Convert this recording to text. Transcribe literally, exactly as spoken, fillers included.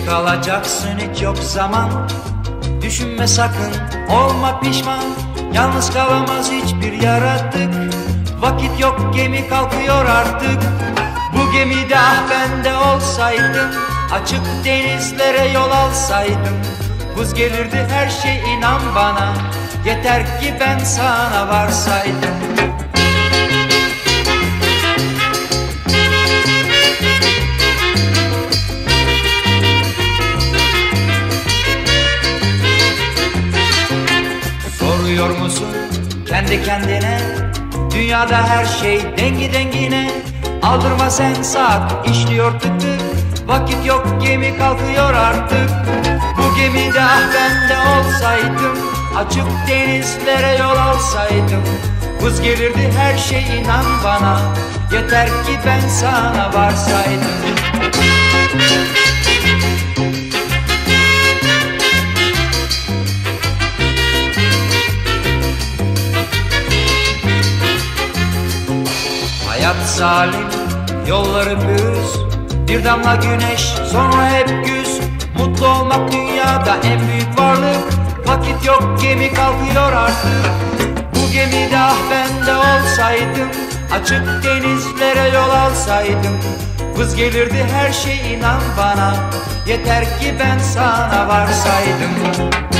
kalacaksın, hiç yok zaman. Düşünme sakın, olma pişman. Yalnız kalamaz hiçbir yaratık. Vakit yok, gemi kalkıyor artık. Bu gemide ah ben de olsaydım, açık denizlere yol alsaydım. Buz gelirdi her şey, inan bana. Yeter ki ben sana varsaydım. Soruyor musun kendi kendine, dünyada her şey dengi dengine. Aldırma sen saat, işliyor tık tık. Vakit yok, gemi kalkıyor artık. Bu gemide ah ben de olsaydım, açık denizlere yol alsaydım. Buz gelirdi her şey, inan bana. Yeter ki ben sana varsaydım. Hayat zalim, yolları pürüz. Bir damla güneş, sonra hep güz. Mutlu olmak dünyada en büyük varlık. Vakit yok, gemi kalkıyor artık. Bu gemide ah ben de olsaydım, açık denizlere yol alsaydım. Vız gelirdi her şey, inan bana. Yeter ki ben sana varsaydım.